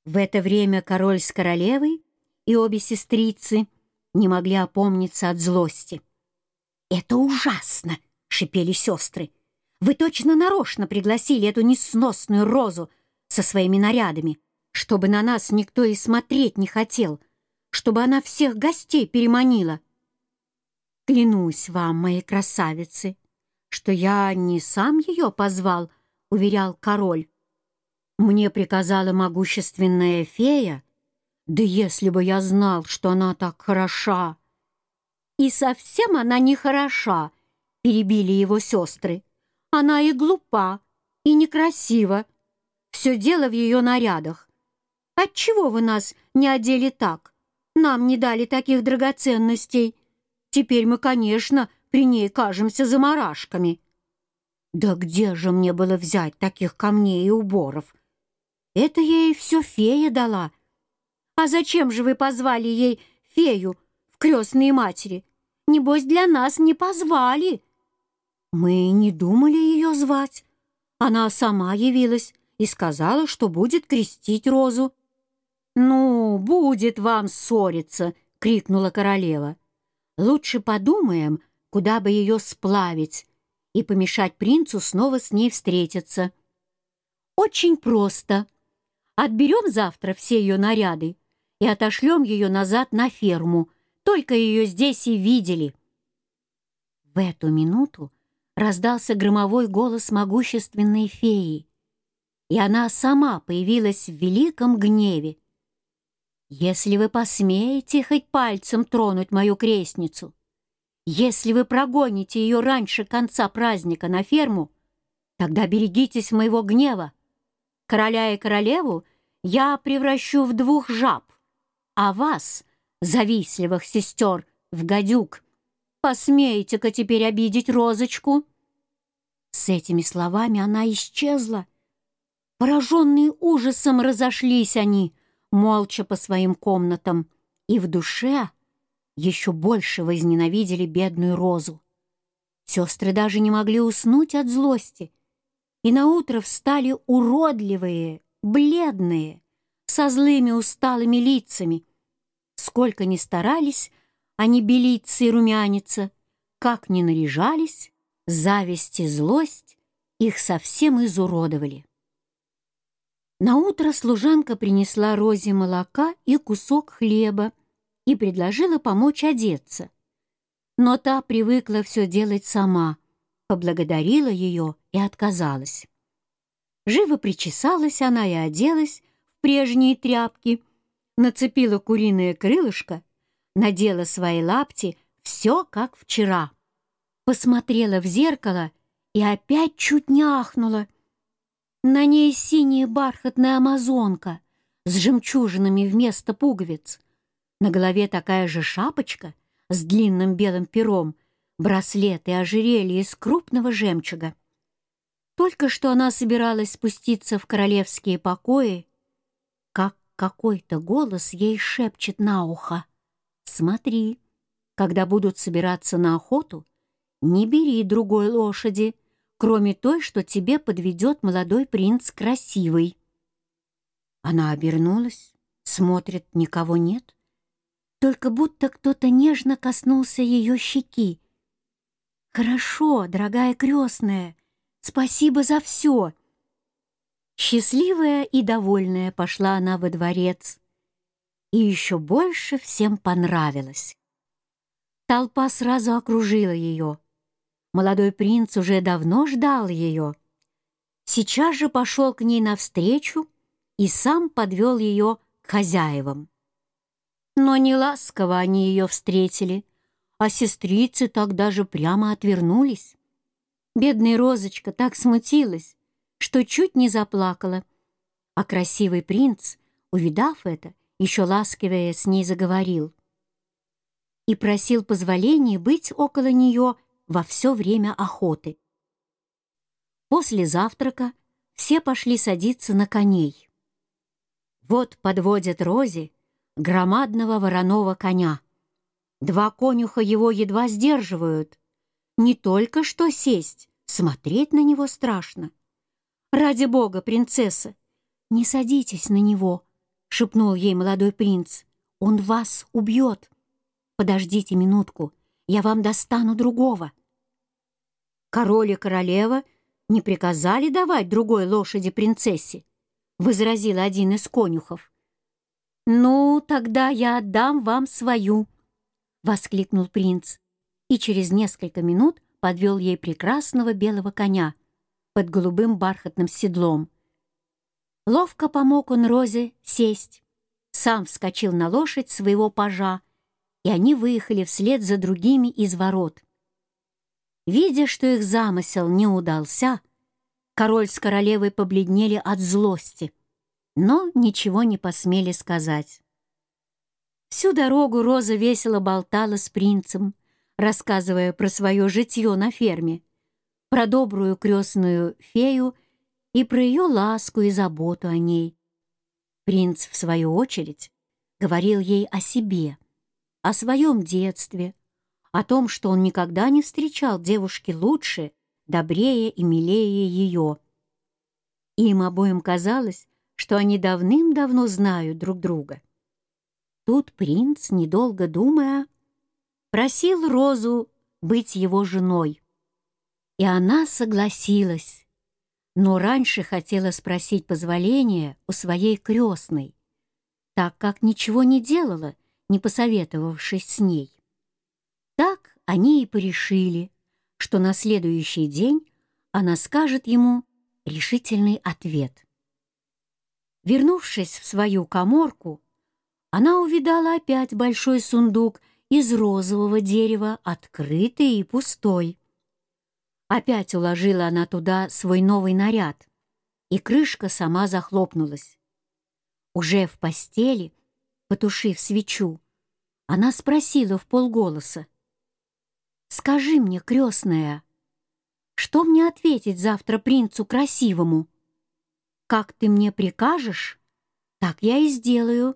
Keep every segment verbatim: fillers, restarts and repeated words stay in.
В это время король с королевой и обе сестрицы не могли опомниться от злости. «Это ужасно!» — шипели сестры. «Вы точно нарочно пригласили эту несносную Розу со своими нарядами, чтобы на нас никто и смотреть не хотел, чтобы она всех гостей переманила». «Клянусь вам, мои красавицы, что я не сам ее позвал», — уверял король. «Мне приказала могущественная фея, да если бы я знал, что она так хороша». «И совсем она не хороша», — перебили его сестры. «Она и глупа, и некрасива. Все дело в ее нарядах. Отчего вы нас не одели так? Нам не дали таких драгоценностей. Теперь мы, конечно, при ней кажемся заморашками». «Да где же мне было взять таких камней и уборов? Это ей все фея дала». «А зачем же вы позвали ей фею в крестные матери? Небось, для нас не позвали». «Мы не думали ее звать. Она сама явилась и сказала, что будет крестить Розу». «Ну, будет вам ссориться!» — крикнула королева. «Лучше подумаем, куда бы ее сплавить и помешать принцу снова с ней встретиться». «Очень просто. Отберем завтра все ее наряды и отошлем ее назад на ферму. Только ее здесь и видели». В эту минуту раздался громовой голос могущественной феи, и она сама появилась в великом гневе. «Если вы посмеете хоть пальцем тронуть мою крестницу, если вы прогоните ее раньше конца праздника на ферму, тогда берегитесь моего гнева. Короля и королеву я превращу в двух жаб, а вас, завистливых сестер, в гадюк. Посмеете-ка теперь обидеть Розочку?» С этими словами она исчезла. Пораженные ужасом разошлись они, молча по своим комнатам, и в душе еще больше возненавидели бедную Розу. Сестры даже не могли уснуть от злости, и наутро встали уродливые, бледные, со злыми усталыми лицами. Сколько ни старались они белиться и румяниться, как ни наряжались, зависть и злость их совсем изуродовали. Наутро служанка принесла Розе молока и кусок хлеба и предложила помочь одеться. Но та привыкла все делать сама, поблагодарила ее и отказалась. Живо причесалась она и оделась в прежние тряпки, нацепила куриное крылышко, надела свои лапти, все как вчера. Посмотрела в зеркало и опять чуть не ахнула. На ней синяя бархатная амазонка с жемчужинами вместо пуговиц. На голове такая же шапочка с длинным белым пером, браслет и ожерелье из крупного жемчуга. Только что она собиралась спуститься в королевские покои, как какой-то голос ей шепчет на ухо: «Смотри, когда будут собираться на охоту, не бери другой лошади, кроме той, что тебе подведет молодой принц красивый». Она обернулась, смотрит, никого нет, только будто кто-то нежно коснулся ее щеки. «Хорошо, дорогая крестная, спасибо за все». Счастливая и довольная пошла она во дворец, и еще больше всем понравилось. Толпа сразу окружила ее. Молодой принц уже давно ждал ее. Сейчас же пошел к ней навстречу и сам подвел ее к хозяевам. Но не ласково они ее встретили, а сестрицы так даже прямо отвернулись. Бедная Розочка так смутилась, что чуть не заплакала, а красивый принц, увидав это, еще ласковее с ней заговорил и просил позволения быть около нее во все время охоты. После завтрака все пошли садиться на коней. Вот подводят Розе громадного вороного коня. Два конюха его едва сдерживают. Не только что сесть, смотреть на него страшно. «Ради бога, принцесса, не садитесь на него», шепнул ей молодой принц. «Он вас убьет! Подождите минутку, я вам достану другого!» «Король и королева не приказали давать другой лошади принцессе», — возразил один из конюхов. «Ну, тогда я отдам вам свою», — воскликнул принц, и через несколько минут подвел ей прекрасного белого коня под голубым бархатным седлом. Ловко помог он Розе сесть, сам вскочил на лошадь своего пажа, и они выехали вслед за другими из ворот. Видя, что их замысел не удался, король с королевой побледнели от злости, но ничего не посмели сказать. Всю дорогу Роза весело болтала с принцем, рассказывая про свое житье на ферме, про добрую крестную фею и про ее ласку и заботу о ней. Принц, в свою очередь, говорил ей о себе, о своем детстве, о том, что он никогда не встречал девушки лучше, добрее и милее ее. Им обоим казалось, что они давным-давно знают друг друга. Тут принц, недолго думая, просил Розу быть его женой. И она согласилась, но раньше хотела спросить позволения у своей крестной, так как ничего не делала, не посоветовавшись с ней. Так они и порешили, что на следующий день она скажет ему решительный ответ. Вернувшись в свою каморку, она увидала опять большой сундук из розового дерева, открытый и пустой. Опять уложила она туда свой новый наряд, и крышка сама захлопнулась. Уже в постели, потушив свечу, она спросила вполголоса: «Скажи мне, крестная, что мне ответить завтра принцу красивому? Как ты мне прикажешь, так я и сделаю.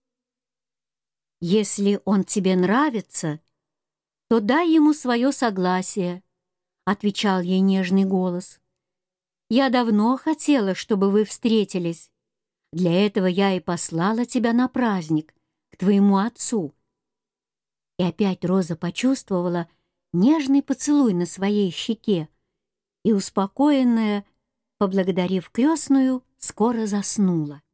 Если он тебе нравится, то дай ему свое согласие», — отвечал ей нежный голос. «Я давно хотела, чтобы вы встретились. Для этого я и послала тебя на праздник к твоему отцу». И опять Роза почувствовала нежный поцелуй на своей щеке и, успокоенная, поблагодарив крестную, скоро заснула.